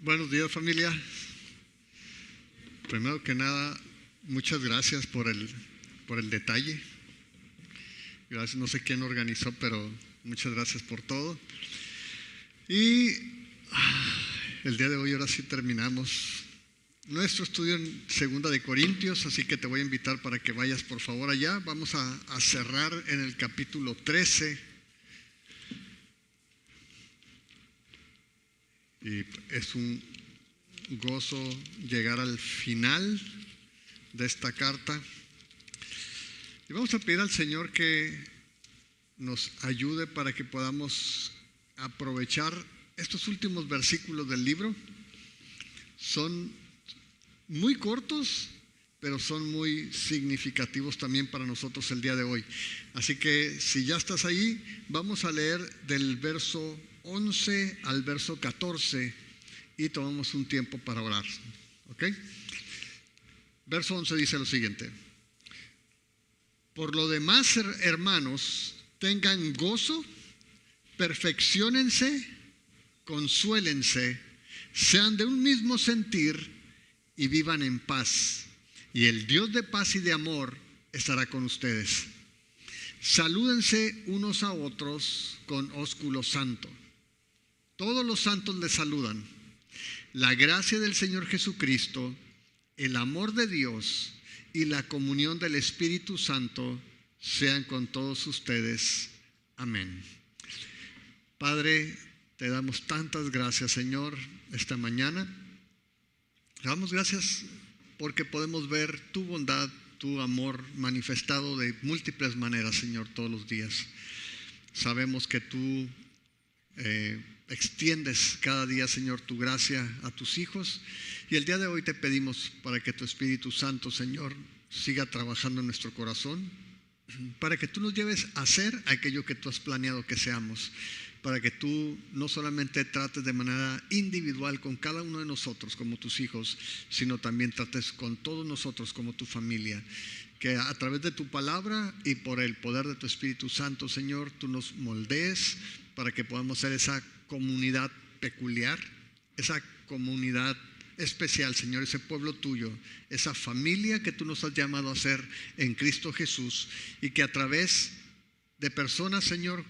Buenos días, familia. Primero que nada, muchas gracias por el detalle. Gracias, no sé quién organizó, pero muchas gracias por todo. Y el día de hoy ahora sí terminamos nuestro estudio en 2 de Corintios, así que te voy a invitar para que vayas por favor allá. Vamos a cerrar en el capítulo 13. Y es un gozo llegar al final de esta carta. Y vamos a pedir al Señor que nos ayude para que podamos aprovechar estos últimos versículos del libro. Son muy cortos, pero son muy significativos también para nosotros el día de hoy. Así que si ya estás ahí, vamos a leer del verso 11 al verso 14 y tomamos un tiempo para orar. ¿Ok? Verso 11 dice lo siguiente: por lo demás, hermanos, tengan gozo, perfecciónense, consuélense, sean de un mismo sentir y vivan en paz. Y el Dios de paz y de amor estará con ustedes. Salúdense unos a otros con ósculo santo. Todos los santos les saludan. La gracia del Señor Jesucristo, el amor de Dios y la comunión del Espíritu Santo sean con todos ustedes. Amén. Padre, te damos tantas gracias, Señor, esta mañana. Te damos gracias porque podemos ver tu bondad, tu amor manifestado de múltiples maneras, Señor, todos los días. Sabemos que tú extiendes cada día, Señor, tu gracia a tus hijos, y el día de hoy te pedimos para que tu Espíritu Santo, Señor, siga trabajando en nuestro corazón, para que tú nos lleves a hacer aquello que tú has planeado que seamos, para que tú no solamente trates de manera individual con cada uno de nosotros como tus hijos, sino también trates con todos nosotros como tu familia. Que a través de tu palabra y por el poder de tu Espíritu Santo, Señor, tú nos moldees para que podamos ser esa comunidad peculiar, esa comunidad especial, Señor, ese pueblo tuyo, esa familia que tú nos has llamado a ser en Cristo Jesús, y que a través de personas, Señor,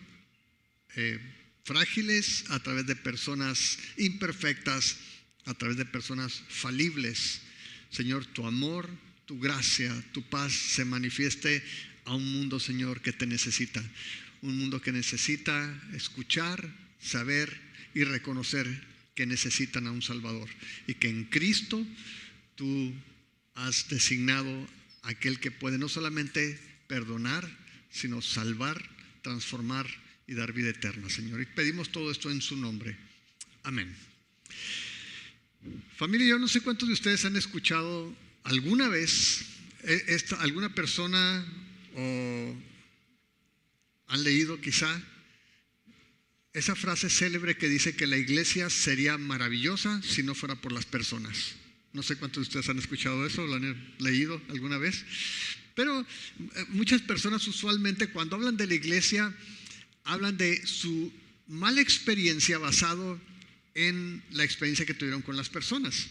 frágiles, a través de personas imperfectas, a través de personas falibles, Señor, tu amor, tu gracia, tu paz se manifieste a un mundo, Señor, que te necesita. Un mundo que necesita escuchar, saber y reconocer que necesitan a un Salvador. Y que en Cristo tú has designado a aquel que puede no solamente perdonar, sino salvar, transformar y dar vida eterna, Señor. Y pedimos todo esto en su nombre. Amén. Familia, yo no sé cuántos de ustedes han escuchado alguna vez alguna persona o han leído quizá esa frase célebre que dice que la iglesia sería maravillosa si no fuera por las personas. No sé cuántos de ustedes han escuchado eso, lo han leído alguna vez, pero muchas personas usualmente cuando hablan de la iglesia hablan de su mala experiencia basado en la experiencia que tuvieron con las personas.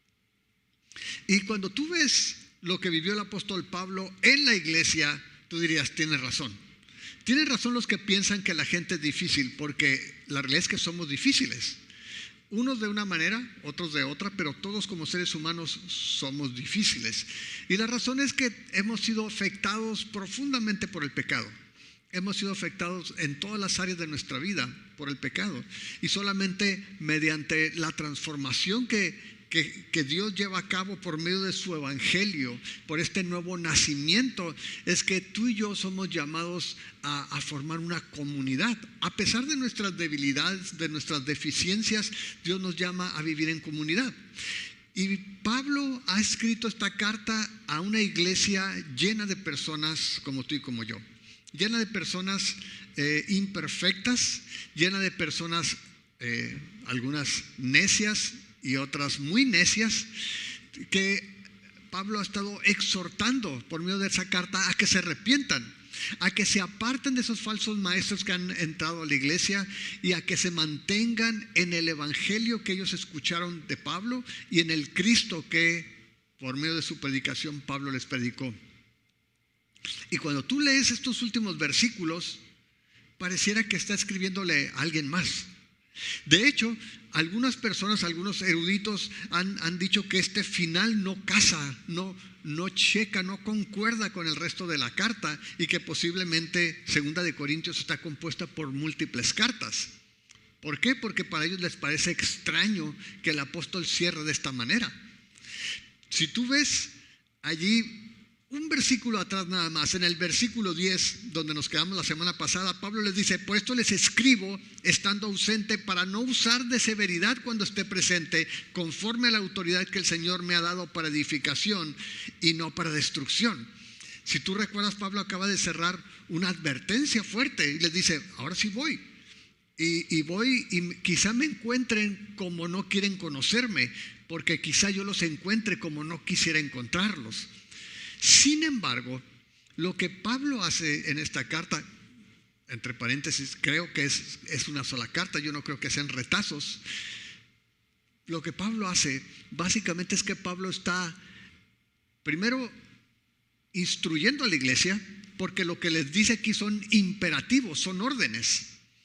Y cuando tú ves lo que vivió el apóstol Pablo en la iglesia, tú dirías, tienes razón. Tienen razón los que piensan que la gente es difícil, porque la realidad es que somos difíciles. Unos de una manera, otros de otra, pero todos como seres humanos somos difíciles. Y la razón es que hemos sido afectados profundamente por el pecado. Hemos sido afectados en todas las áreas de nuestra vida por el pecado. Y solamente mediante la transformación que Dios lleva a cabo por medio de su evangelio, por este nuevo nacimiento, es que tú y yo somos llamados a formar una comunidad. A pesar de nuestras debilidades, de nuestras deficiencias, Dios nos llama a vivir en comunidad. Y Pablo ha escrito esta carta a una iglesia llena de personas como tú y como yo, llena de personas imperfectas, llena de personas, algunas necias y otras muy necias, que Pablo ha estado exhortando por medio de esa carta a que se arrepientan. a que se aparten de esos falsos maestros que han entrado a la iglesia y a que se mantengan en el evangelio que ellos escucharon de Pablo y en el Cristo que por medio de su predicación Pablo les predicó. Y cuando tú lees estos últimos versículos, pareciera que está escribiéndole a alguien más. De hecho, algunas personas, algunos eruditos han dicho que este final no casa, no checa, no concuerda con el resto de la carta y que posiblemente 2 Corintios está compuesta por múltiples cartas. ¿Por qué? Porque para ellos les parece extraño que el apóstol cierre de esta manera. Si tú ves allí un versículo atrás nada más, en el versículo 10, donde nos quedamos la semana pasada, Pablo les dice: por esto les escribo estando ausente, para no usar de severidad cuando esté presente, conforme a la autoridad que el Señor me ha dado para edificación y no para destrucción. Si tú recuerdas, Pablo acaba de cerrar una advertencia fuerte y les dice: ahora sí voy. Y voy y quizá me encuentren como no quieren conocerme, porque quizá yo los encuentre como no quisiera encontrarlos. Sin embargo, lo que Pablo hace en esta carta, entre paréntesis, creo que es una sola carta, yo no creo que sean retazos. Lo que Pablo hace básicamente es que Pablo está primero instruyendo a la iglesia, porque lo que les dice aquí son imperativos, son órdenes.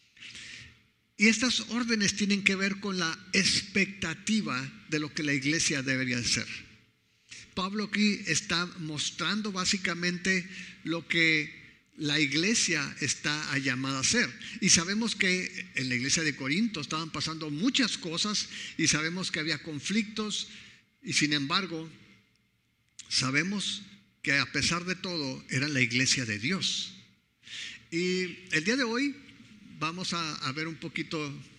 Y estas órdenes tienen que ver con la expectativa de lo que la iglesia debería de ser. Pablo aquí está mostrando básicamente lo que la iglesia está llamada a ser. Y sabemos que en la iglesia de Corinto estaban pasando muchas cosas y sabemos que había conflictos, y sin embargo sabemos que a pesar de todo eran la iglesia de Dios. Y el día de hoy vamos a ver un poquito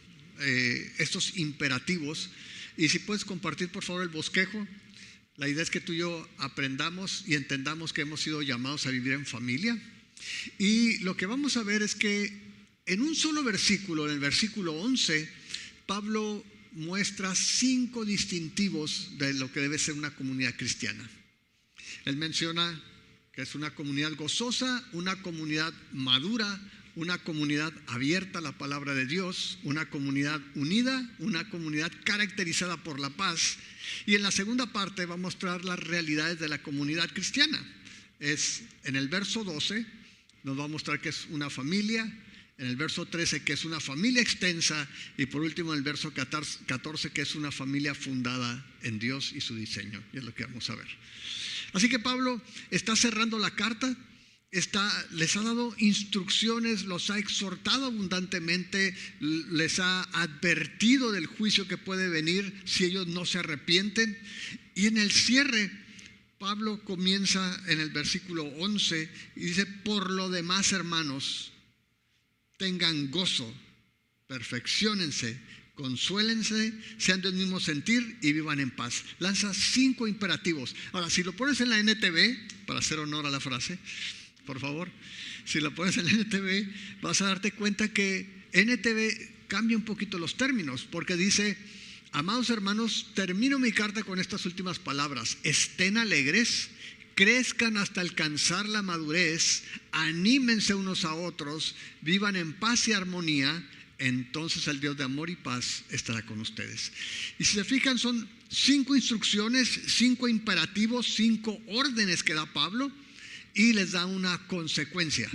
estos imperativos. Y si puedes compartir por favor el bosquejo. La idea es que tú y yo aprendamos y entendamos que hemos sido llamados a vivir en familia. Y lo que vamos a ver es que en un solo versículo, en el versículo 11, Pablo muestra 5 distintivos de lo que debe ser una comunidad cristiana. Él menciona que es una comunidad gozosa, una comunidad madura, una comunidad abierta a la palabra de Dios, una comunidad unida, una comunidad caracterizada por la paz. Y en la segunda parte va a mostrar las realidades de la comunidad cristiana. En el verso 12 nos va a mostrar que es una familia, en el verso 13 que es una familia extensa, y por último en el verso 14 que es una familia fundada en Dios y su diseño. Y es lo que vamos a ver. Así que Pablo está cerrando la carta. Les ha dado instrucciones, los ha exhortado abundantemente, les ha advertido del juicio que puede venir si ellos no se arrepienten. Y en el cierre, Pablo comienza en el versículo 11 y dice: por lo demás, hermanos, tengan gozo, perfecciónense, consuélense, sean del mismo sentir y vivan en paz. Lanza 5 imperativos. Ahora, si lo pones en la NTV, para hacer honor a la frase, por favor, si lo pones en la NTV, vas a darte cuenta que NTV cambia un poquito los términos, porque dice: amados hermanos, termino mi carta con estas últimas palabras: estén alegres, crezcan hasta alcanzar la madurez, anímense unos a otros, vivan en paz y armonía, entonces el Dios de amor y paz estará con ustedes. Y si se fijan, son 5 instrucciones, 5 imperativos, 5 órdenes que da Pablo, y les da una consecuencia.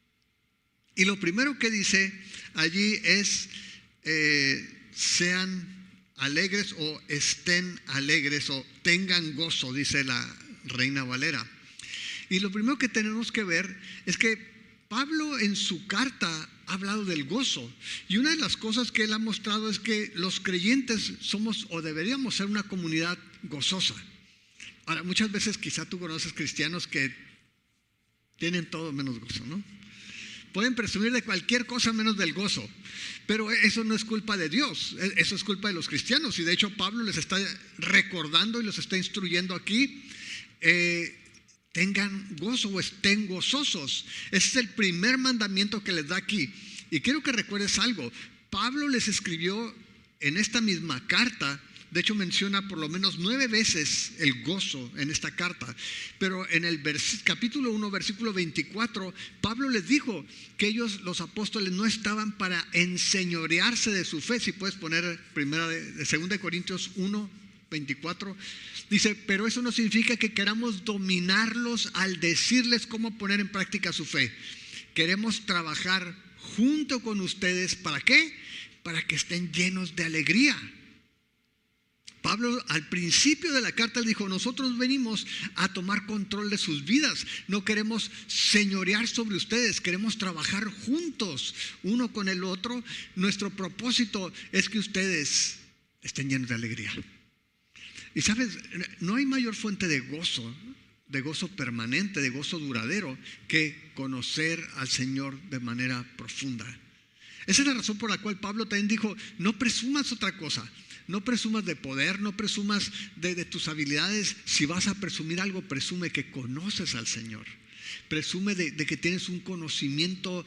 Y lo primero que dice allí es: sean alegres, o estén alegres, o tengan gozo, dice la Reina Valera. Y lo primero que tenemos que ver es que Pablo en su carta ha hablado del gozo, y una de las cosas que él ha mostrado es que los creyentes somos, o deberíamos ser, una comunidad gozosa. Ahora, muchas veces quizá tú conoces cristianos que tienen todo menos gozo, ¿no? Pueden presumir de cualquier cosa menos del gozo, pero eso no es culpa de Dios, eso es culpa de los cristianos. Y de hecho Pablo les está recordando y los está instruyendo aquí: tengan gozo o estén gozosos. Ese es el primer mandamiento que les da aquí. Y quiero que recuerdes algo: Pablo les escribió en esta misma carta De hecho, menciona por lo menos 9 veces el gozo en esta carta. Pero en el capítulo 1, versículo 24, Pablo les dijo que ellos, los apóstoles, no estaban para enseñorearse de su fe. Si puedes poner de 2 Corintios 1, 24. Dice, pero eso no significa que queramos dominarlos al decirles cómo poner en práctica su fe. Queremos trabajar junto con ustedes. ¿Para qué? Para que estén llenos de alegría. Pablo al principio de la carta le dijo, nosotros venimos a tomar control de sus vidas, no queremos señorear sobre ustedes, queremos trabajar juntos, uno con el otro. Nuestro propósito es que ustedes estén llenos de alegría. Y sabes, no hay mayor fuente de gozo permanente, de gozo duradero, que conocer al Señor de manera profunda. Esa es la razón por la cual Pablo también dijo, no presumas otra cosa. No presumas de poder, no presumas de tus habilidades. Si vas a presumir algo, presume que conoces al Señor. Presume de que tienes un conocimiento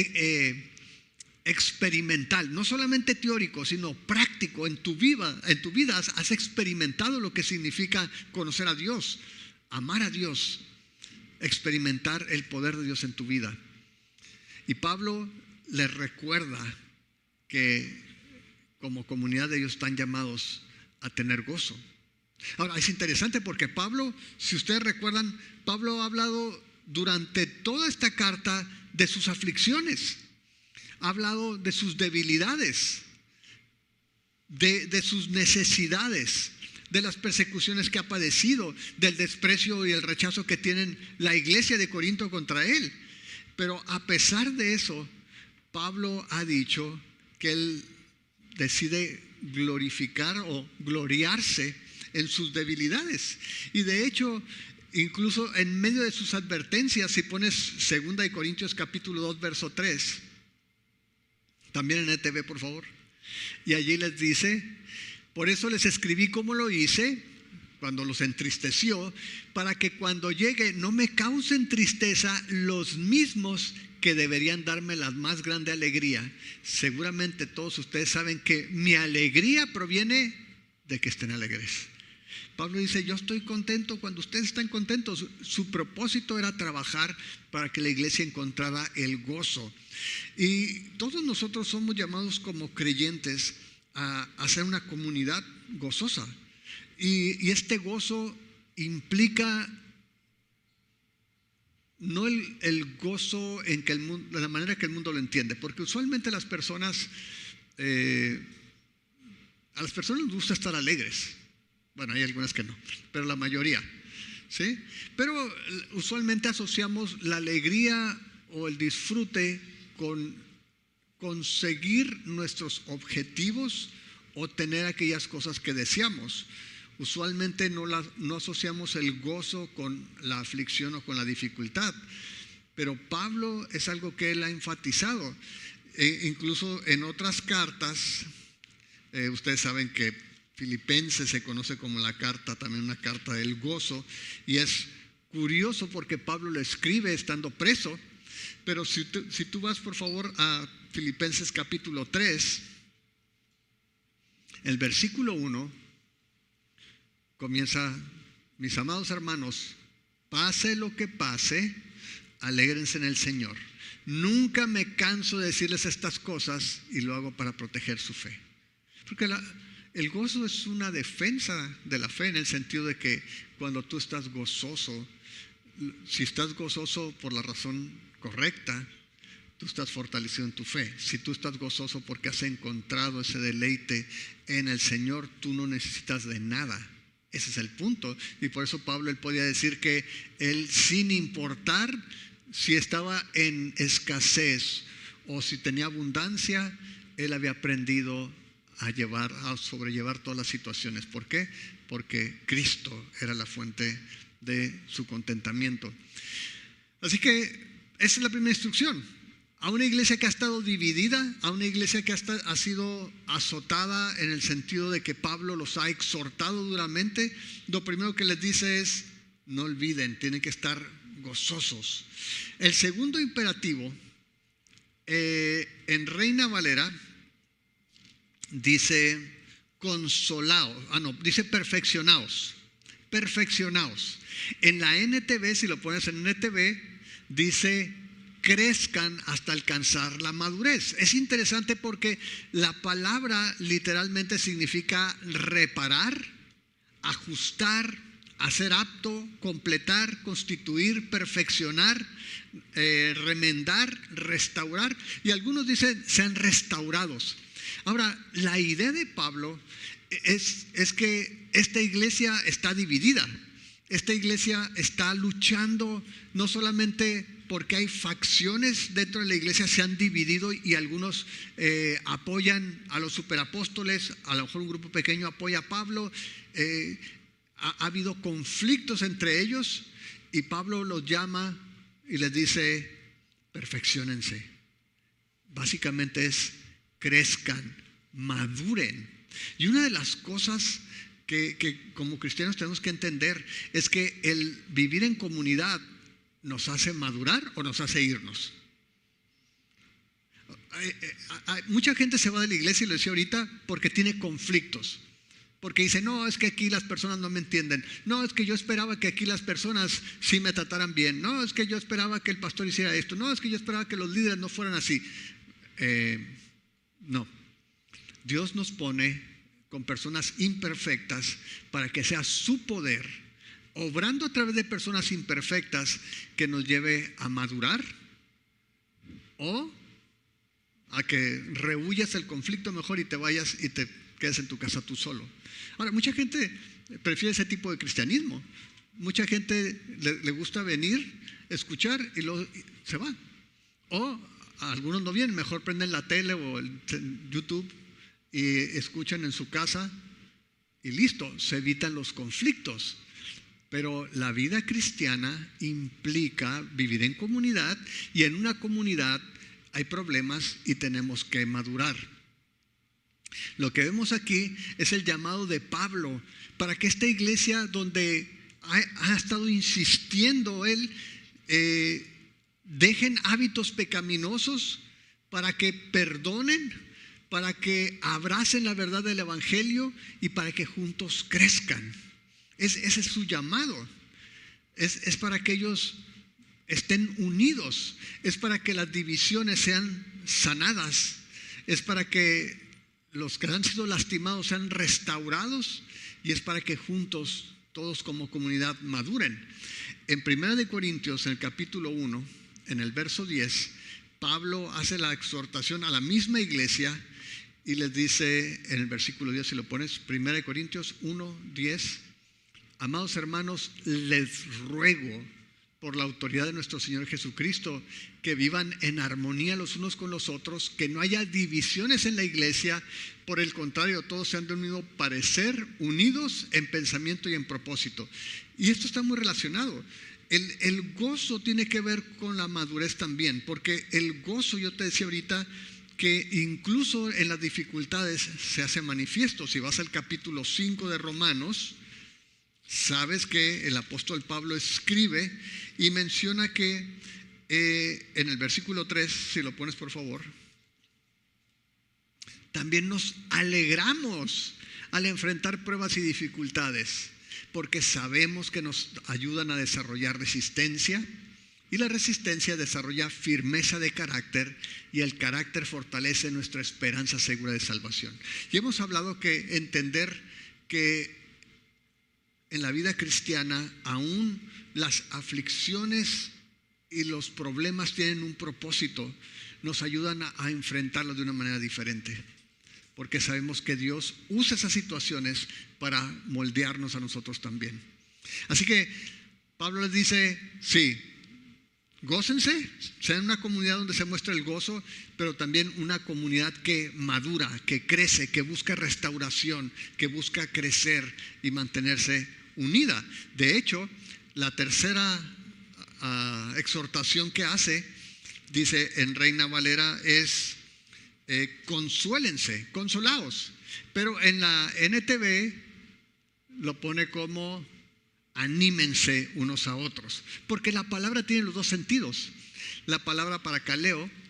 experimental, no solamente teórico, sino práctico. En tu vida has experimentado lo que significa conocer a Dios, amar a Dios, experimentar el poder de Dios en tu vida. Y Pablo les recuerda que como comunidad de ellos están llamados a tener gozo. Ahora, es interesante porque Pablo, si ustedes recuerdan, Pablo ha hablado durante toda esta carta de sus aflicciones, ha hablado de sus debilidades, de sus necesidades, de las persecuciones que ha padecido, del desprecio y el rechazo que tienen la iglesia de Corinto contra él. Pero a pesar de eso, Pablo ha dicho que él decide glorificar o gloriarse en sus debilidades. Y de hecho, incluso en medio de sus advertencias, si pones 2 Corintios capítulo 2, verso 3, también en ETV, por favor, y allí les dice, por eso les escribí como lo hice, cuando los entristeció, para que cuando llegue no me causen tristeza los mismos que deberían darme la más grande alegría. Seguramente todos ustedes saben que mi alegría proviene de que estén alegres. Pablo dice, yo estoy contento cuando ustedes están contentos. Su propósito era trabajar para que la iglesia encontrara el gozo. Y todos nosotros somos llamados como creyentes a ser una comunidad gozosa. Y este gozo implica no el gozo en que de la manera que el mundo lo entiende, porque usualmente a las personas les gusta estar alegres. Bueno, hay algunas que no, pero la mayoría, ¿sí? Pero usualmente asociamos la alegría o el disfrute con conseguir nuestros objetivos o tener aquellas cosas que deseamos. Usualmente no asociamos el gozo con la aflicción o con la dificultad, pero Pablo es algo que él ha enfatizado. Incluso en otras cartas, ustedes saben que Filipenses se conoce como también una carta del gozo, y es curioso porque Pablo lo escribe estando preso. Pero si tú vas por favor a Filipenses capítulo 3, el versículo 1 comienza, mis amados hermanos, pase lo que pase, alégrense en el Señor. Nunca me canso de decirles estas cosas y lo hago para proteger su fe. Porque el gozo es una defensa de la fe, en el sentido de que cuando tú estás gozoso, si estás gozoso por la razón correcta, tú estás fortalecido en tu fe. Si tú estás gozoso porque has encontrado ese deleite en el Señor, tú no necesitas de nada. Ese es el punto. Y por eso Pablo, él podía decir que él, sin importar si estaba en escasez o si tenía abundancia, él había aprendido a sobrellevar todas las situaciones. ¿Por qué? Porque Cristo era la fuente de su contentamiento. Así que esa es la primera instrucción. A una iglesia que ha estado dividida, a una iglesia que ha sido azotada en el sentido de que Pablo los ha exhortado duramente, lo primero que les dice es, no olviden, tienen que estar gozosos. El segundo imperativo, en Reina Valera, dice, consolaos. Dice perfeccionaos. Perfeccionaos. En la NTV, si lo pones en NTV, dice crezcan hasta alcanzar la madurez. Es interesante porque la palabra literalmente significa reparar, ajustar, hacer apto, completar, constituir, perfeccionar, remendar, restaurar. Y algunos dicen sean restaurados. Ahora, la idea de Pablo es que esta iglesia está dividida. Esta iglesia está luchando no solamente porque hay facciones dentro de la iglesia, se han dividido y algunos apoyan a los superapóstoles, a lo mejor un grupo pequeño apoya a Pablo, ha habido conflictos entre ellos y Pablo los llama y les dice, perfecciónense. Básicamente es crezcan, maduren. Y una de las cosas que como cristianos tenemos que entender es que el vivir en comunidad nos hace madurar o nos hace irnos. Mucha gente se va de la iglesia, y lo decía ahorita, porque tiene conflictos. Porque dice, no, es que aquí las personas no me entienden. No, es que yo esperaba que aquí las personas sí me trataran bien. No, es que yo esperaba que el pastor hiciera esto. No, es que yo esperaba que los líderes no fueran así. No. Dios nos pone con personas imperfectas para que sea su poder, obrando a través de personas imperfectas, que nos lleve a madurar o a que rehuyas el conflicto mejor y te vayas y te quedes en tu casa tú solo. Ahora, mucha gente prefiere ese tipo de cristianismo. Mucha gente le gusta venir, escuchar y luego se va. O a algunos no vienen, mejor prenden la tele o el YouTube y escuchan en su casa y listo, se evitan los conflictos. Pero la vida cristiana implica vivir en comunidad y en una comunidad hay problemas y tenemos que madurar. Lo que vemos aquí es el llamado de Pablo para que esta iglesia donde ha estado insistiendo él, dejen hábitos pecaminosos para que perdonen, para que abracen la verdad del evangelio y para que juntos crezcan. Ese es su llamado. Es para que ellos estén unidos, es para que las divisiones sean sanadas, es para que los que han sido lastimados sean restaurados y es para que juntos todos como comunidad maduren. En 1 Corintios, en el capítulo 1, en el verso 10, Pablo hace la exhortación a la misma iglesia y les dice en el versículo 10, si lo pones, 1 Corintios 1, 10, amados hermanos, les ruego por la autoridad de nuestro Señor Jesucristo, que vivan en armonía los unos con los otros, que no haya divisiones en la iglesia, por el contrario, todos sean de un mismo parecer, unidos en pensamiento y en propósito. Y esto está muy relacionado. El gozo tiene que ver con la madurez también, porque el gozo, yo te decía ahorita, que incluso en las dificultades se hace manifiesto. Si vas al capítulo 5 de Romanos, sabes que el apóstol Pablo escribe y menciona que en el versículo 3, si lo pones por favor, también nos alegramos al enfrentar pruebas y dificultades, porque sabemos que nos ayudan a desarrollar resistencia y la resistencia desarrolla firmeza de carácter y el carácter fortalece nuestra esperanza segura de salvación. Y hemos hablado que entender que en la vida cristiana, aún las aflicciones y los problemas tienen un propósito, nos ayudan a enfrentarlos de una manera diferente, porque sabemos que Dios usa esas situaciones para moldearnos a nosotros también. Así que Pablo les dice, sí, gócense, sean una comunidad donde se muestra el gozo, pero también una comunidad que madura, que crece, que busca restauración, que busca crecer y mantenerse unida. De hecho, la tercera exhortación que hace, dice en Reina Valera, es consuélense, consolaos. Pero en la NTV lo pone como anímense unos a otros, porque la palabra tiene los dos sentidos. La palabra parakaleo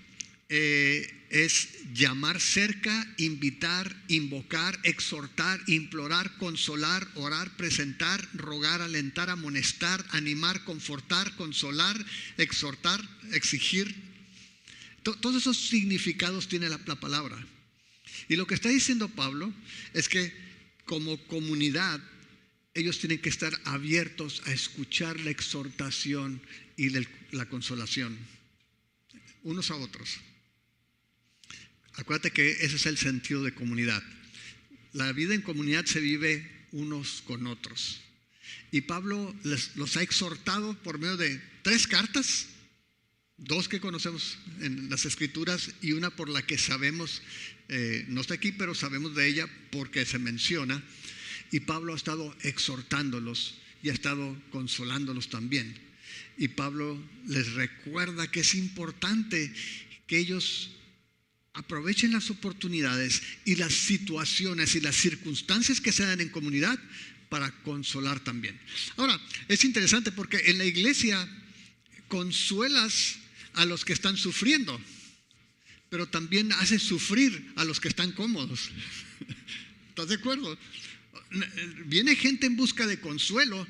es llamar cerca, invitar, invocar, exhortar, implorar, consolar, orar, presentar, rogar, alentar, amonestar, animar, confortar, consolar, exhortar, exigir. Todos esos significados tiene la palabra. Y lo que está diciendo Pablo es que como comunidad ellos tienen que estar abiertos a escuchar la exhortación y la consolación unos a otros. Acuérdate que ese es el sentido de comunidad. La vida en comunidad se vive unos con otros. Y Pablo los ha exhortado por medio de 3 cartas, 2 que conocemos en las Escrituras y una por la que sabemos, no está aquí, pero sabemos de ella porque se menciona. Y Pablo ha estado exhortándolos y ha estado consolándolos también. Y Pablo les recuerda que es importante que ellos aprovechen las oportunidades y las situaciones y las circunstancias que se dan en comunidad para consolar también. Ahora, es interesante porque en la iglesia consuelas a los que están sufriendo, pero también haces sufrir a los que están cómodos. ¿Estás de acuerdo? Viene gente en busca de consuelo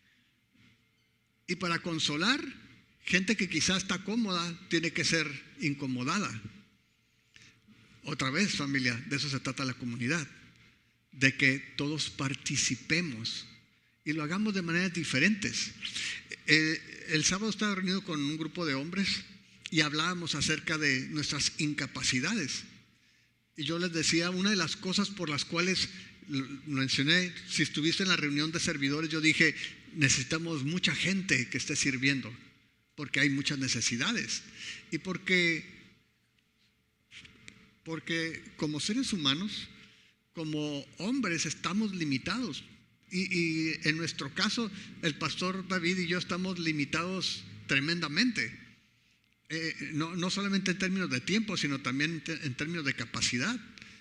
y para consolar, gente que quizás está cómoda tiene que ser incomodada. Otra vez, familia, de eso se trata la comunidad, de que todos participemos y lo hagamos de maneras diferentes. El sábado estaba reunido con un grupo de hombres y hablábamos acerca de nuestras incapacidades. Y yo les decía, una de las cosas por las cuales mencioné, si estuviste en la reunión de servidores, yo dije, necesitamos mucha gente que esté sirviendo, porque hay muchas necesidades. Y porque como seres humanos, como hombres, estamos limitados. Y en nuestro caso, el pastor David y yo estamos limitados tremendamente. No solamente en términos de tiempo, sino también en términos de capacidad.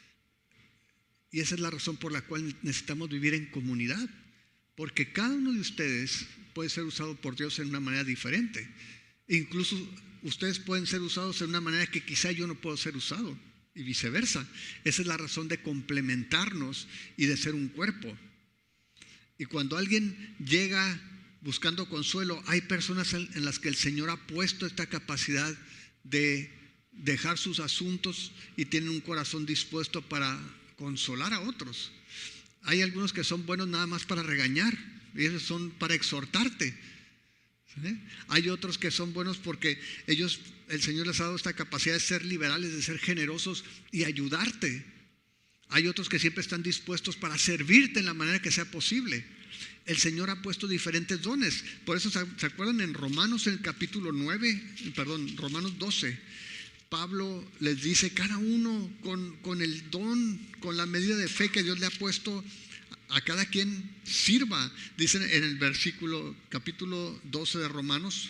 Y esa es la razón por la cual necesitamos vivir en comunidad. Porque cada uno de ustedes puede ser usado por Dios en una manera diferente. Incluso ustedes pueden ser usados en una manera que quizá yo no puedo ser usado. Y viceversa. Esa es la razón de complementarnos y de ser un cuerpo. Y cuando alguien llega buscando consuelo, hay personas en las que el Señor ha puesto esta capacidad de dejar sus asuntos y tienen un corazón dispuesto para consolar a otros. Hay algunos que son buenos nada más para regañar y esos son para exhortarte. ¿Sí? Hay otros que son buenos porque el Señor les ha dado esta capacidad de ser liberales, de ser generosos y ayudarte. Hay otros que siempre están dispuestos para servirte en la manera que sea posible. El Señor ha puesto diferentes dones. Por eso, ¿se acuerdan en Romanos, en el capítulo Romanos 12? Pablo les dice, cada uno con el don, con la medida de fe que Dios le ha puesto, a cada quien sirva. Dicen en el capítulo 12 de Romanos,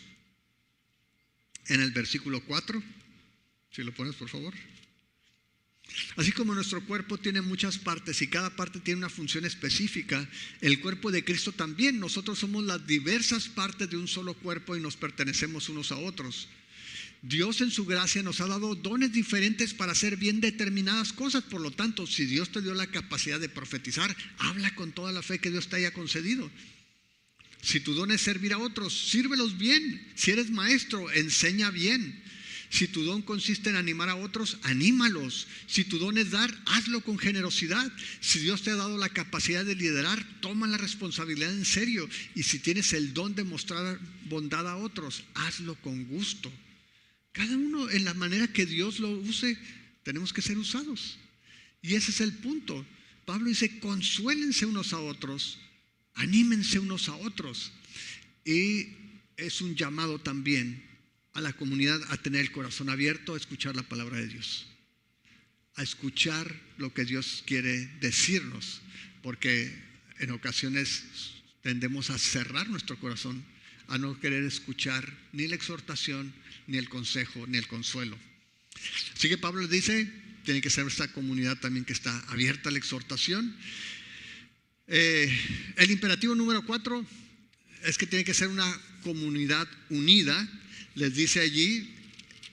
en el versículo 4, si lo pones por favor. Así como nuestro cuerpo tiene muchas partes y cada parte tiene una función específica, el cuerpo de Cristo también. Nosotros somos las diversas partes de un solo cuerpo y nos pertenecemos unos a otros. Dios en su gracia nos ha dado dones diferentes para hacer bien determinadas cosas. Por lo tanto, si Dios te dio la capacidad de profetizar, habla con toda la fe que Dios te haya concedido. Si tu don es servir a otros, sírvelos bien. Si eres maestro, enseña bien. Si tu don consiste en animar a otros, anímalos. Si tu don es dar, hazlo con generosidad. Si Dios te ha dado la capacidad de liderar, toma la responsabilidad en serio. Y si tienes el don de mostrar bondad a otros, hazlo con gusto. Cada uno en la manera que Dios lo use, tenemos que ser usados. Y ese es el punto. Pablo dice, consuélense unos a otros, anímense unos a otros. Y es un llamado también a la comunidad a tener el corazón abierto a escuchar la palabra de Dios, a escuchar lo que Dios quiere decirnos, porque en ocasiones tendemos a cerrar nuestro corazón, a no querer escuchar ni la exhortación, ni el consejo, ni el consuelo. Así que Pablo les dice, tiene que ser esta comunidad también que está abierta a la exhortación. El imperativo número 4 es que tiene que ser una comunidad unida. Les dice allí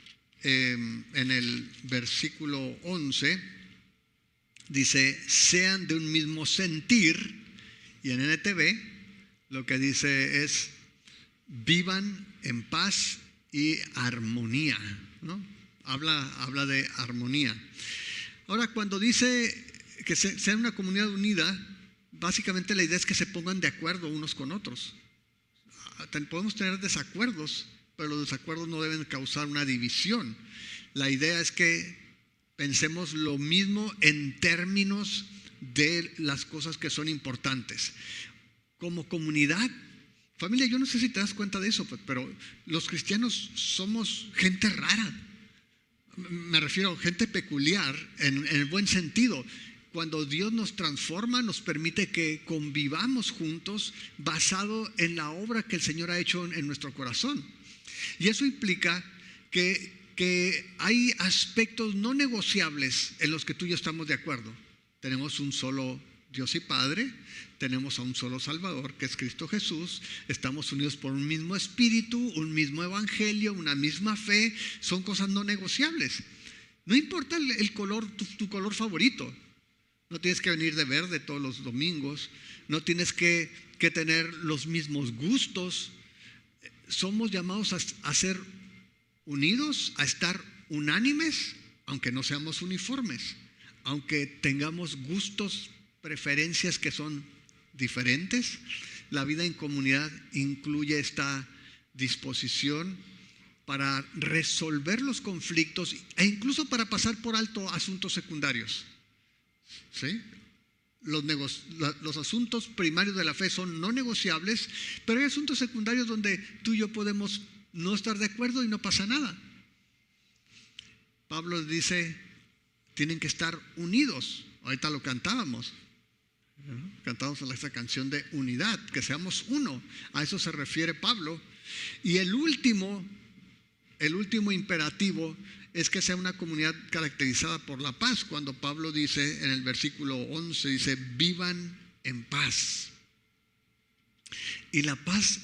en el versículo 11, dice, sean de un mismo sentir, y en NTV lo que dice es, vivan en paz y armonía, ¿no? Habla de armonía. Ahora, cuando dice que sean una comunidad unida, básicamente la idea es que se pongan de acuerdo unos con otros. Podemos tener desacuerdos, pero los desacuerdos no deben causar una división. La idea es que pensemos lo mismo en términos de las cosas que son importantes. Como comunidad, familia, yo no sé si te das cuenta de eso, pero los cristianos somos gente rara. Me refiero a gente peculiar en el buen sentido. Cuando Dios nos transforma, nos permite que convivamos juntos basado en la obra que el Señor ha hecho en nuestro corazón. Y eso implica que hay aspectos no negociables en los que tú y yo estamos de acuerdo. Tenemos un solo Dios y Padre, tenemos a un solo Salvador, que es Cristo Jesús, estamos unidos por un mismo espíritu, un mismo evangelio, una misma fe, son cosas no negociables. No importa el color, tu color favorito. No tienes que venir de verde todos los domingos. No tienes que tener los mismos gustos. Somos llamados a ser unidos, a estar unánimes, aunque no seamos uniformes, aunque tengamos gustos, preferencias que son diferentes. La vida en comunidad incluye esta disposición para resolver los conflictos e incluso para pasar por alto asuntos secundarios. ¿Sí? Los asuntos primarios de la fe son no negociables, pero hay asuntos secundarios donde tú y yo podemos no estar de acuerdo y no pasa nada. Pablo dice, tienen que estar unidos. Ahorita lo cantábamos. Cantamos esa canción de unidad, que seamos uno. A eso se refiere Pablo. Y el último imperativo es que sea una comunidad caracterizada por la paz. Cuando Pablo dice en el versículo 11, dice, vivan en paz. Y la paz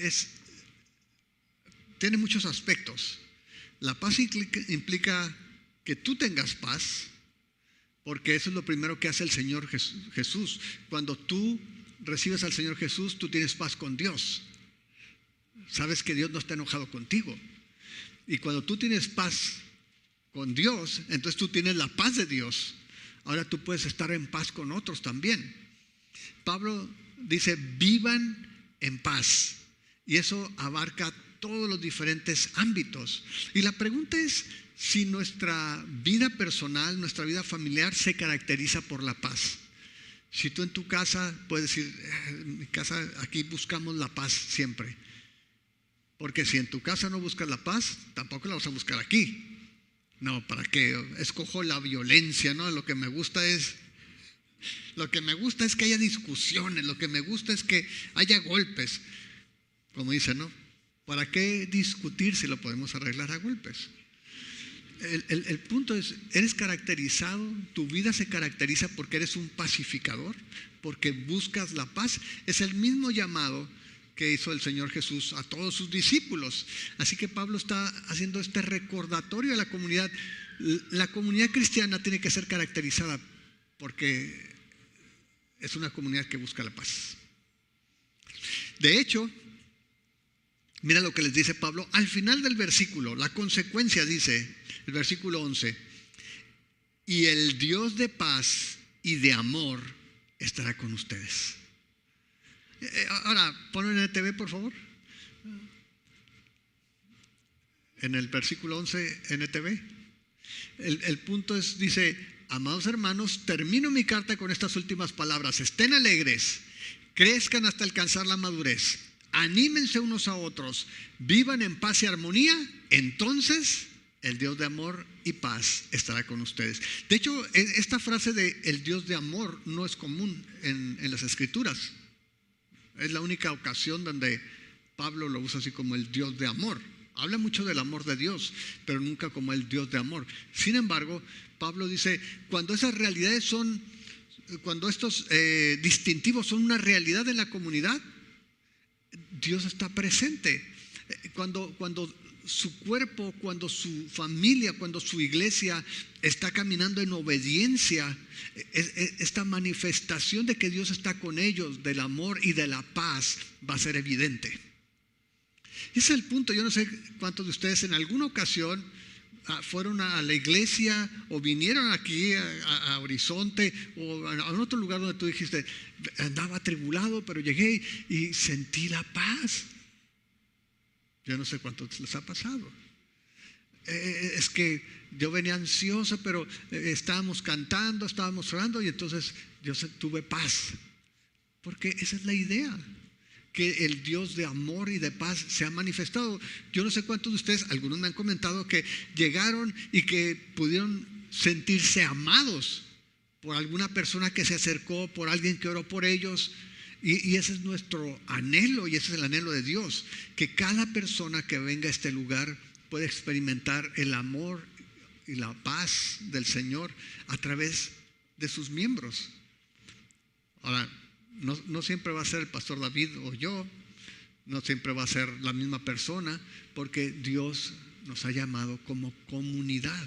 tiene muchos aspectos. La paz implica que tú tengas paz, porque eso es lo primero que hace el Señor Jesús. Cuando tú recibes al Señor Jesús, tú tienes paz con Dios. Sabes que Dios no está enojado contigo. Y cuando tú tienes paz con Dios, entonces tú tienes la paz de Dios. Ahora tú puedes estar en paz con otros también. Pablo dice, vivan en paz. Y eso abarca todos los diferentes ámbitos. Y la pregunta es si nuestra vida personal, nuestra vida familiar se caracteriza por la paz. Si tú en tu casa puedes decir, en mi casa aquí buscamos la paz siempre. Porque si en tu casa no buscas la paz, tampoco la vas a buscar aquí. No, ¿para qué? Escojo la violencia, ¿no? Lo que me gusta es que haya discusiones, lo que me gusta es que haya golpes. Como dice, ¿no? ¿Para qué discutir si lo podemos arreglar a golpes? El punto es, eres caracterizado, tu vida se caracteriza porque eres un pacificador, porque buscas la paz. Es el mismo llamado que hizo el Señor Jesús a todos sus discípulos. Así que Pablo está haciendo este recordatorio a la comunidad. La comunidad cristiana tiene que ser caracterizada porque es una comunidad que busca la paz. De hecho, mira lo que les dice Pablo al final del versículo. La consecuencia dice, el versículo 11, y el Dios de paz y de amor estará con ustedes. Ahora, ponlo en el TV, por favor. En el versículo 11, NTV. El punto es, dice, amados hermanos, termino mi carta con estas últimas palabras. Estén alegres, crezcan hasta alcanzar la madurez, anímense unos a otros, vivan en paz y armonía, entonces el Dios de amor y paz estará con ustedes. De hecho, esta frase de el Dios de amor no es común en las Escrituras. Es la única ocasión donde Pablo lo usa así como el Dios de amor. Habla mucho del amor de Dios, pero nunca como el Dios de amor. Sin embargo, Pablo dice, cuando esas realidades cuando estos distintivos son una realidad en la comunidad, Dios está presente. Cuando su cuerpo, cuando su familia, cuando su iglesia está caminando en obediencia, esta manifestación de que Dios está con ellos, del amor y de la paz, va a ser evidente. Ese es el punto. Yo no sé cuántos de ustedes en alguna ocasión fueron a la iglesia o vinieron aquí a Horizonte o a otro lugar donde tú dijiste, andaba atribulado, pero llegué y sentí la paz. Yo no sé cuánto les ha pasado. Es que yo venía ansioso, pero estábamos cantando, estábamos orando y entonces yo tuve paz. Porque esa es la idea, que el Dios de amor y de paz se ha manifestado. Yo no sé cuántos de ustedes, algunos me han comentado que llegaron y que pudieron sentirse amados por alguna persona que se acercó, por alguien que oró por ellos. Y ese es nuestro anhelo y ese es el anhelo de Dios, que cada persona que venga a este lugar pueda experimentar el amor y la paz del Señor a través de sus miembros. Ahora, no siempre va a ser el pastor David o yo, no siempre va a ser la misma persona, porque Dios nos ha llamado como comunidad.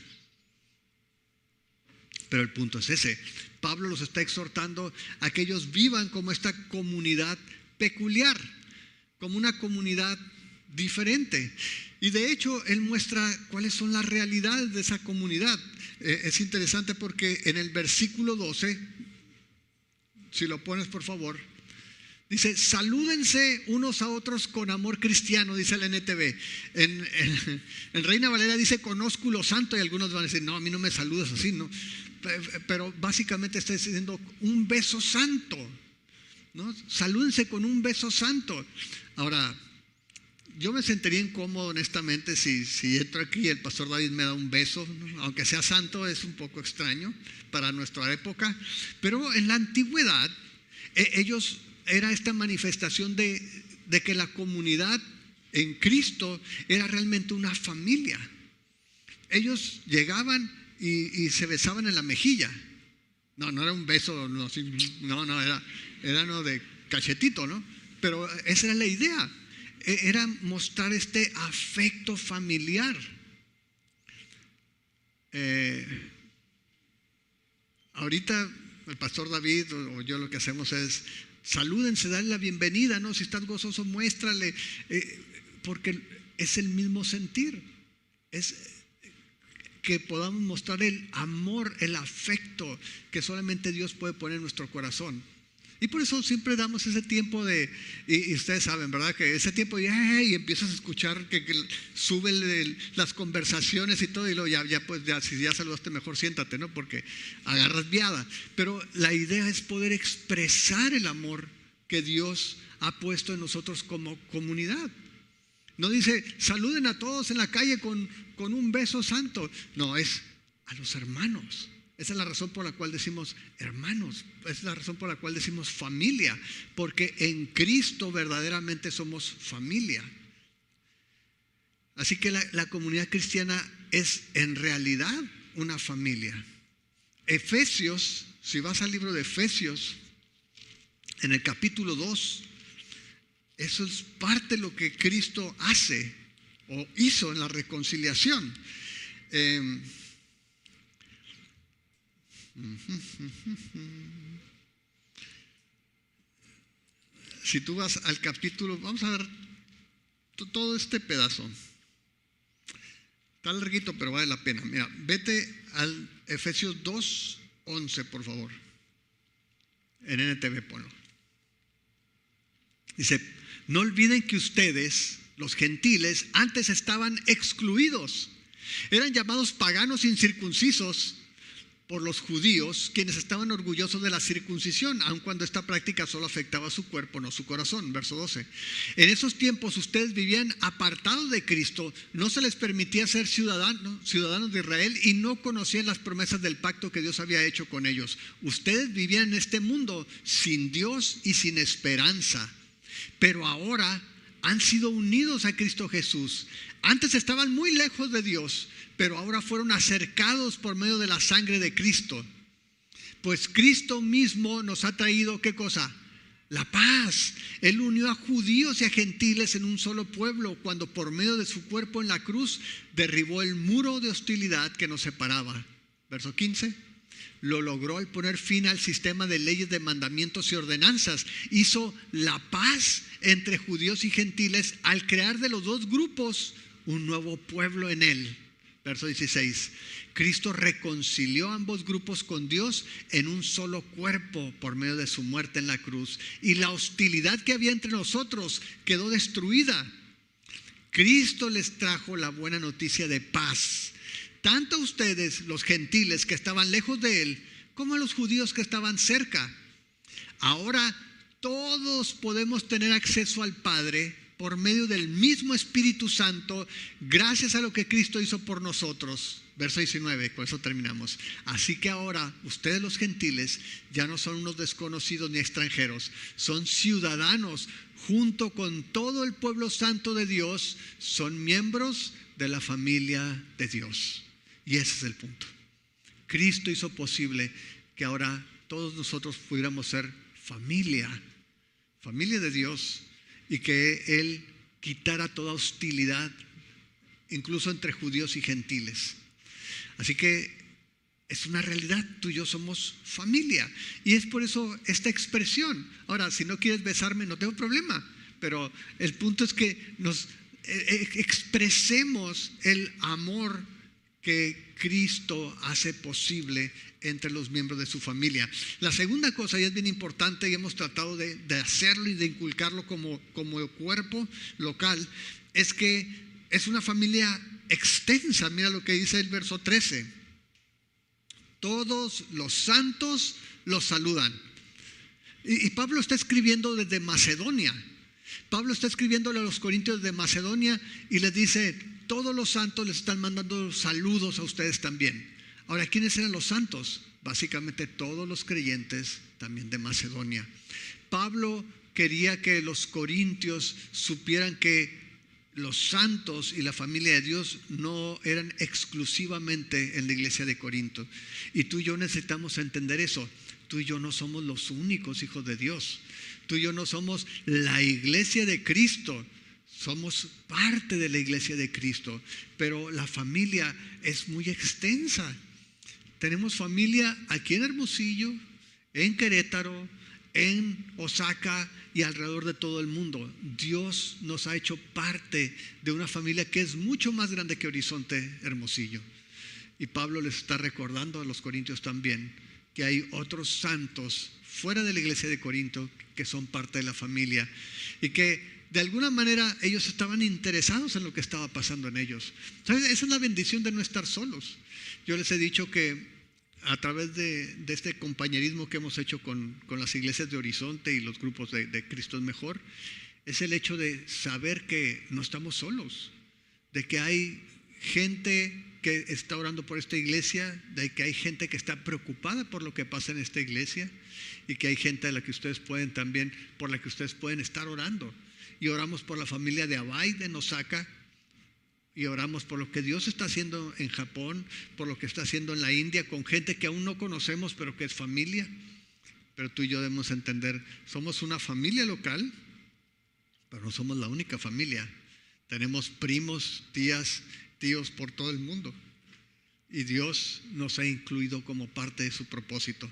Pero el punto es ese. Pablo los está exhortando a que ellos vivan como esta comunidad peculiar, como una comunidad diferente. Y de hecho, él muestra cuáles son las realidades de esa comunidad. Es interesante porque en el versículo 12, si lo pones por favor, dice, salúdense unos a otros con amor cristiano, dice el NTV. En Reina Valera dice, con ósculo santo, y algunos van a decir, no, a mí no me saludas así, ¿no? Pero básicamente está diciendo un beso santo, ¿no? Salúdense con un beso santo. Ahora, yo me sentiría incómodo honestamente si entro aquí y el pastor David me da un beso, ¿no? Aunque sea santo, es un poco extraño para nuestra época. Pero en la antigüedad, ellos era esta manifestación de que la comunidad en Cristo era realmente una familia. Ellos llegaban y se besaban en la mejilla. No era un beso, era no de cachetito, ¿no? Pero esa era la idea, era mostrar este afecto familiar. Ahorita el pastor David o yo lo que hacemos es salúdense, dale la bienvenida, ¿no? Si estás gozoso, muéstrale, porque es el mismo sentir, es que podamos mostrar el amor, el afecto que solamente Dios puede poner en nuestro corazón. Y por eso siempre damos ese tiempo y ustedes saben, ¿verdad? Que ese tiempo y empiezas a escuchar que suben las conversaciones y todo, y luego si ya saludaste, mejor siéntate, ¿no? Porque agarras viada. Pero la idea es poder expresar el amor que Dios ha puesto en nosotros como comunidad. No dice, saluden a todos en la calle con un beso santo. No, es a los hermanos. Esa es la razón por la cual decimos hermanos. Esa es la razón por la cual decimos familia. Porque en Cristo verdaderamente somos familia. Así que la comunidad cristiana es en realidad una familia. Efesios, si vas al libro de Efesios, en el capítulo 2, eso es parte de lo que Cristo hace o hizo en la reconciliación. Si tú vas al capítulo, vamos a ver todo este pedazo. Está larguito, pero vale la pena. Mira, vete al Efesios 2:11, por favor. En NTV ponlo. Dice, no olviden que ustedes, los gentiles, antes estaban excluidos. Eran llamados paganos incircuncisos por los judíos, quienes estaban orgullosos de la circuncisión, aun cuando esta práctica solo afectaba su cuerpo, no su corazón. Verso 12. En esos tiempos ustedes vivían apartados de Cristo, no se les permitía ser ciudadanos de Israel y no conocían las promesas del pacto que Dios había hecho con ellos. Ustedes vivían en este mundo sin Dios y sin esperanza, pero ahora han sido unidos a Cristo Jesús. Antes estaban muy lejos de Dios, pero ahora fueron acercados por medio de la sangre de Cristo. Pues Cristo mismo nos ha traído, ¿qué cosa? la paz. Él unió a judíos y a gentiles en un solo pueblo cuando por medio de su cuerpo en la cruz derribó el muro de hostilidad que nos separaba. Verso 15. Lo logró al poner fin al sistema de leyes, de mandamientos y ordenanzas. Hizo la paz entre judíos y gentiles al crear de los dos grupos un nuevo pueblo en él. Verso 16. Cristo reconcilió ambos grupos con Dios en un solo cuerpo por medio de su muerte en la cruz. Y la hostilidad que había entre nosotros quedó destruida. Cristo les trajo la buena noticia de paz, tanto a ustedes, los gentiles que estaban lejos de Él, como a los judíos que estaban cerca. Ahora todos podemos tener acceso al Padre por medio del mismo Espíritu Santo, gracias a lo que Cristo hizo por nosotros. Verso 19, con eso terminamos. Así que ahora ustedes, los gentiles, ya no son unos desconocidos ni extranjeros, son ciudadanos junto con todo el pueblo santo de Dios, son miembros de la familia de Dios. Y ese es el punto. Cristo hizo posible que ahora todos nosotros pudiéramos ser familia de Dios, y que Él quitara toda hostilidad, incluso entre judíos y gentiles. Así que es una realidad, tú y yo somos familia, y es por eso esta expresión. Ahora, si no quieres besarme, no tengo problema, pero el punto es que nos expresemos el amor que Cristo hace posible entre los miembros de su familia. La segunda cosa, y es bien importante, y hemos tratado de hacerlo y de inculcarlo como cuerpo local, es que es una familia extensa. Mira lo que dice el verso 13. Todos los santos los saludan. Y Pablo está escribiendo desde Macedonia. Pablo está escribiéndole a los corintios de Macedonia y les dice: todos los santos les están mandando saludos a ustedes también. Ahora, ¿quiénes eran los santos? Básicamente todos los creyentes también de Macedonia. Pablo quería que los corintios supieran que los santos y la familia de Dios no eran exclusivamente en la iglesia de Corinto. Y tú y yo necesitamos entender eso. Tú y yo no somos los únicos hijos de Dios. Tú y yo no somos la iglesia de Cristo. Somos parte de la iglesia de Cristo, pero la familia es muy extensa. Tenemos familia aquí en Hermosillo, en Querétaro, en Osaka y alrededor de todo el mundo. Dios nos ha hecho parte de una familia que es mucho más grande que Horizonte Hermosillo. Y Pablo les está recordando a los corintios también que hay otros santos fuera de la iglesia de Corinto que son parte de la familia, y que de alguna manera ellos estaban interesados en lo que estaba pasando en ellos. ¿Sabes? Esa es la bendición de no estar solos. Yo les he dicho que a través de este compañerismo que hemos hecho con las iglesias de Horizonte y los grupos de Cristo es Mejor, es el hecho de saber que no estamos solos, de que hay gente que está orando por esta iglesia, de que hay gente que está preocupada por lo que pasa en esta iglesia, y que hay gente por la que ustedes pueden estar orando. Y oramos por la familia de Abay en Osaka, y oramos por lo que Dios está haciendo en Japón, por lo que está haciendo en la India, con gente que aún no conocemos pero que es familia. Pero tú y yo debemos entender, somos una familia local, pero no somos la única familia. Tenemos primos, tías, tíos por todo el mundo, y Dios nos ha incluido como parte de su propósito.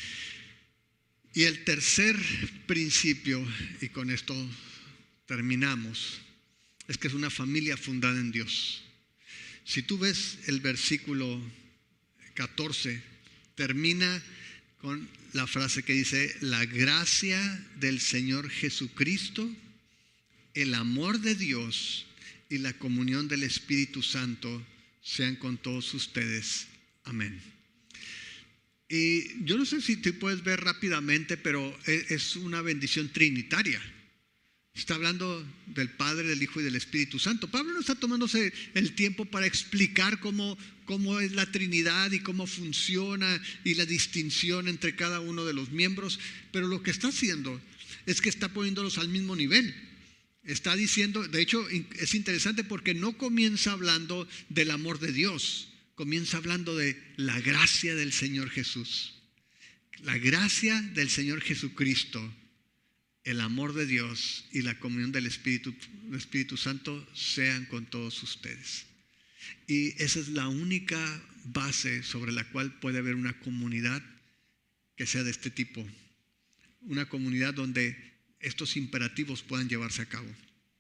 Y el tercer principio, y con esto terminamos, es que es una familia fundada en Dios. Si tú ves el versículo 14, termina con la frase que dice: la gracia del Señor Jesucristo, el amor de Dios y la comunión del Espíritu Santo sean con todos ustedes. Amén. Y yo no sé si tú puedes ver rápidamente, pero es una bendición trinitaria. Está hablando del Padre, del Hijo y del Espíritu Santo. Pablo no está tomándose el tiempo para explicar cómo es la Trinidad y cómo funciona y la distinción entre cada uno de los miembros, pero lo que está haciendo es que está poniéndolos al mismo nivel. Está diciendo, de hecho es interesante porque no comienza hablando del amor de Dios, comienza hablando de la gracia del Señor Jesús. La gracia del Señor Jesucristo el amor de Dios y la comunión del Espíritu Santo sean con todos ustedes. Y esa es la única base sobre la cual puede haber una comunidad que sea de este tipo. Una comunidad donde estos imperativos puedan llevarse a cabo.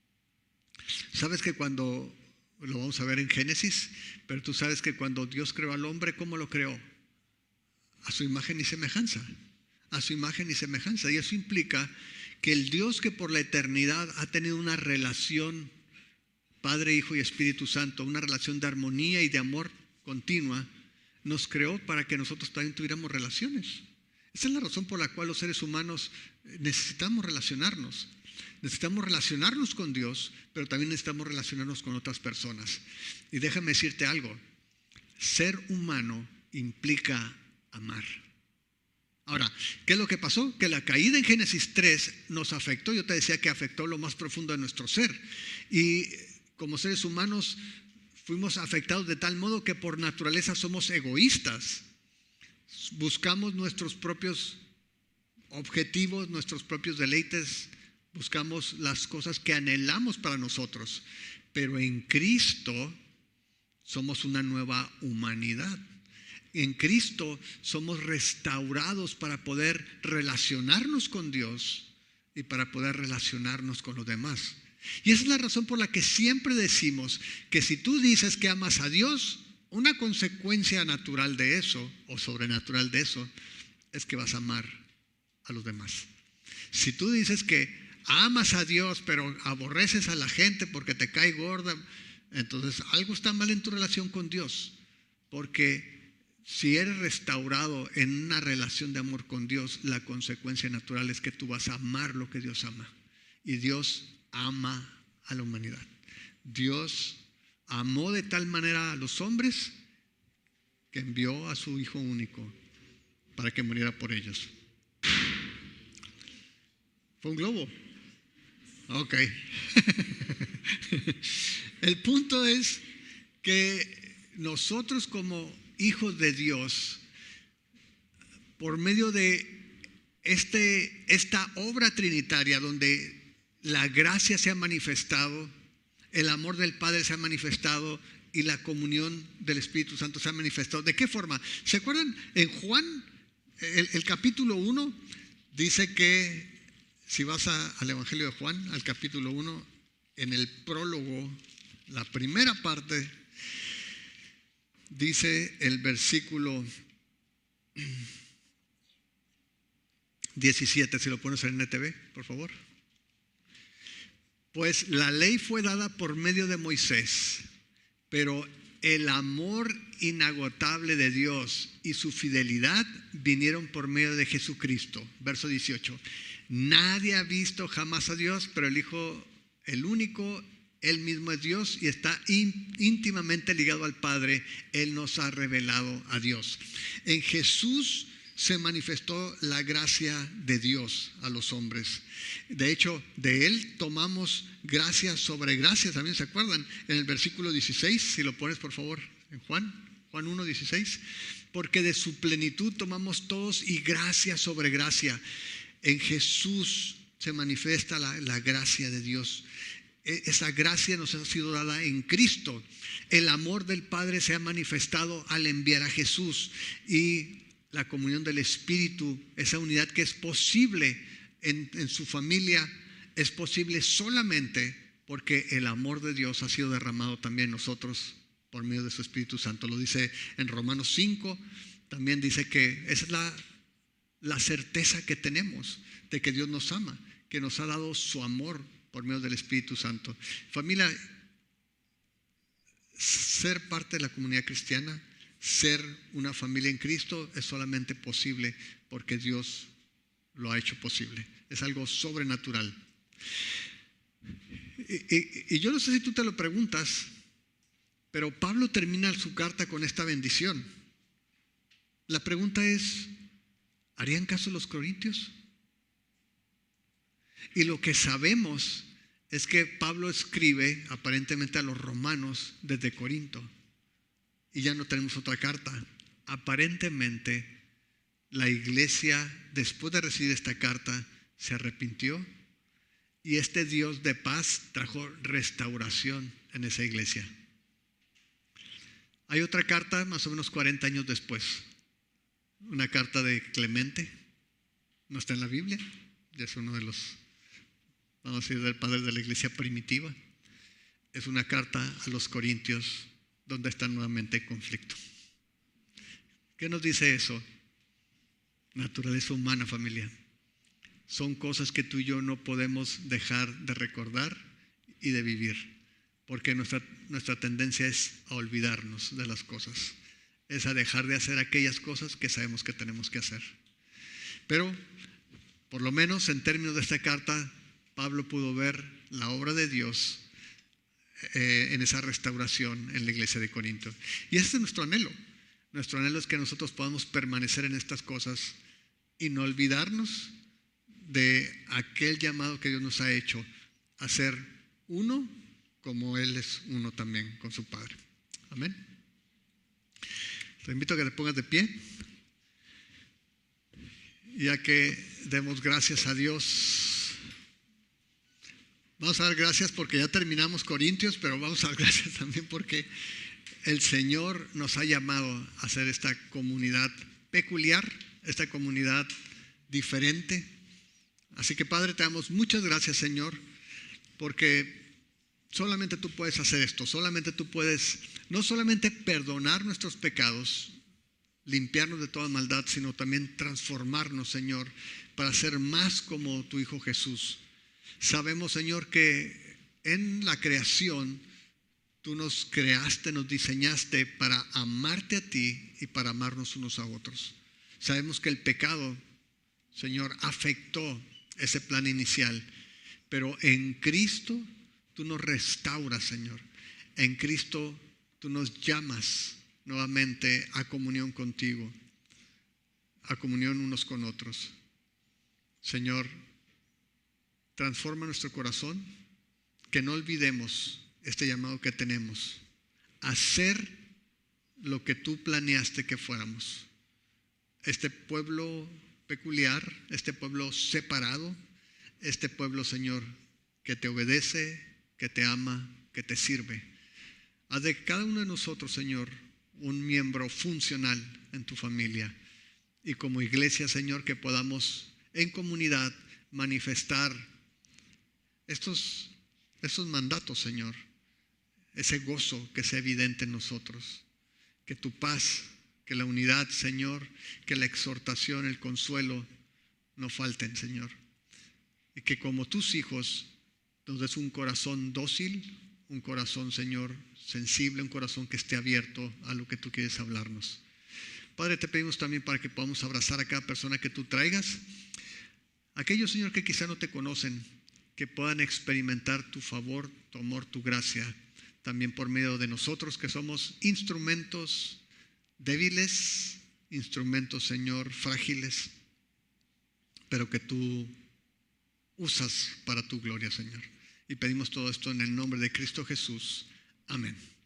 Sabes que cuando, lo vamos a ver en Génesis, pero tú sabes que cuando Dios creó al hombre, ¿cómo lo creó? A su imagen y semejanza. A su imagen y semejanza. Y eso implica que el Dios que por la eternidad ha tenido una relación Padre, Hijo y Espíritu Santo, una relación de armonía y de amor continua, nos creó para que nosotros también tuviéramos relaciones. Esa es la razón por la cual los seres humanos necesitamos relacionarnos. Necesitamos relacionarnos con Dios, pero también necesitamos relacionarnos con otras personas. Y déjame decirte algo, ser humano implica amar. Ahora, ¿qué es lo que pasó? Que la caída en Génesis 3 nos afectó. Yo te decía que afectó lo más profundo de nuestro ser. Y como seres humanos fuimos afectados de tal modo que por naturaleza somos egoístas. Buscamos nuestros propios objetivos, nuestros propios deleites, buscamos las cosas que anhelamos para nosotros. Pero en Cristo somos una nueva humanidad. En Cristo somos restaurados para poder relacionarnos con Dios y para poder relacionarnos con los demás. Y esa es la razón por la que siempre decimos que si tú dices que amas a Dios, una consecuencia natural de eso o sobrenatural de eso es que vas a amar a los demás. Si tú dices que amas a Dios pero aborreces a la gente porque te cae gorda, entonces algo está mal en tu relación con Dios, porque si eres restaurado en una relación de amor con Dios, la consecuencia natural es que tú vas a amar lo que Dios ama. Y Dios ama a la humanidad. Dios amó de tal manera a los hombres que envió a su Hijo único para que muriera por ellos. ¿Fue un globo? Ok. El punto es que nosotros como hijos de Dios, por medio de esta obra trinitaria donde la gracia se ha manifestado, el amor del Padre se ha manifestado y la comunión del Espíritu Santo se ha manifestado. ¿De qué forma? ¿Se acuerdan? En Juan, el capítulo 1, dice que, si vas al Evangelio de Juan, al capítulo 1, en el prólogo, la primera parte, dice el versículo 17, si lo pones en NTV, por favor. Pues la ley fue dada por medio de Moisés, pero el amor inagotable de Dios y su fidelidad vinieron por medio de Jesucristo. Verso 18. Nadie ha visto jamás a Dios, pero el Hijo, el único, Él mismo es Dios y está íntimamente ligado al Padre. Él nos ha revelado a Dios. En Jesús se manifestó la gracia de Dios a los hombres. De hecho, de Él tomamos gracia sobre gracia. También se acuerdan en el versículo 16, si lo pones por favor en Juan 1, 16. Porque de su plenitud tomamos todos y gracia sobre gracia. En Jesús se manifiesta la gracia de Dios. Esa gracia nos ha sido dada en Cristo. El amor del Padre se ha manifestado al enviar a Jesús, y la comunión del Espíritu, esa unidad que es posible en su familia, es posible solamente porque el amor de Dios ha sido derramado también en nosotros por medio de su Espíritu Santo. Lo dice en Romanos 5, también dice que esa es la certeza que tenemos de que Dios nos ama, que nos ha dado su amor por medio del Espíritu Santo. Familia, ser parte de la comunidad cristiana, ser una familia en Cristo, es solamente posible porque Dios lo ha hecho posible. Es algo sobrenatural. Y yo no sé si tú te lo preguntas, pero Pablo termina su carta con esta bendición. La pregunta es, ¿harían caso los corintios? Y lo que sabemos es que Pablo escribe aparentemente a los romanos desde Corinto. Y ya no tenemos otra carta. Aparentemente la iglesia, después de recibir esta carta, se arrepintió y este Dios de paz trajo restauración en esa iglesia. Hay otra carta más o menos 40 años después, una carta de Clemente, no está en la Biblia, ya es uno de los, vamos a decir, del padre de la iglesia primitiva. Es una carta a los Corintios donde está nuevamente en conflicto. ¿Qué nos dice eso? Naturaleza humana, familia. Son cosas que tú y yo no podemos dejar de recordar y de vivir, porque nuestra tendencia es a olvidarnos de las cosas, es a dejar de hacer aquellas cosas que sabemos que tenemos que hacer. Pero, por lo menos en términos de esta carta, Pablo pudo ver la obra de Dios en esa restauración en la iglesia de Corinto. Y ese es nuestro anhelo. Nuestro anhelo es que nosotros podamos permanecer en estas cosas y no olvidarnos de aquel llamado que Dios nos ha hecho a ser uno como Él es uno también con su Padre. Amén. Te invito a que te pongas de pie, ya que demos gracias a Dios. Vamos a dar gracias porque ya terminamos Corintios, pero vamos a dar gracias también porque el Señor nos ha llamado a hacer esta comunidad peculiar, esta comunidad diferente. Así que, Padre, te damos muchas gracias, Señor, porque solamente tú puedes hacer esto, solamente tú puedes no solamente perdonar nuestros pecados, limpiarnos de toda maldad, sino también transformarnos, Señor, para ser más como tu Hijo Jesús. Sabemos, Señor, que en la creación tú nos creaste, nos diseñaste para amarte a ti y para amarnos unos a otros. Sabemos que el pecado, Señor, afectó ese plan inicial, pero en Cristo tú nos restauras, Señor. En Cristo tú nos llamas nuevamente a comunión contigo, a comunión unos con otros. Señor, transforma nuestro corazón, que no olvidemos este llamado que tenemos, a ser lo que tú planeaste que fuéramos. Este pueblo peculiar, este pueblo separado, este pueblo, Señor, que te obedece, que te ama, que te sirve. Haz de cada uno de nosotros, Señor, un miembro funcional en tu familia. Y como iglesia, Señor, que podamos en comunidad manifestar estos mandatos, Señor. Ese gozo que sea evidente en nosotros. Que tu paz, que la unidad, Señor, que la exhortación, el consuelo no falten, Señor. Y que como tus hijos nos des un corazón dócil, un corazón, Señor, sensible, un corazón que esté abierto a lo que tú quieres hablarnos. Padre, te pedimos también para que podamos abrazar a cada persona que tú traigas. Aquellos, Señor, que quizá no te conocen, que puedan experimentar tu favor, tu amor, tu gracia, también por medio de nosotros que somos instrumentos débiles, instrumentos, Señor, frágiles, pero que tú usas para tu gloria, Señor. Y pedimos todo esto en el nombre de Cristo Jesús. Amén.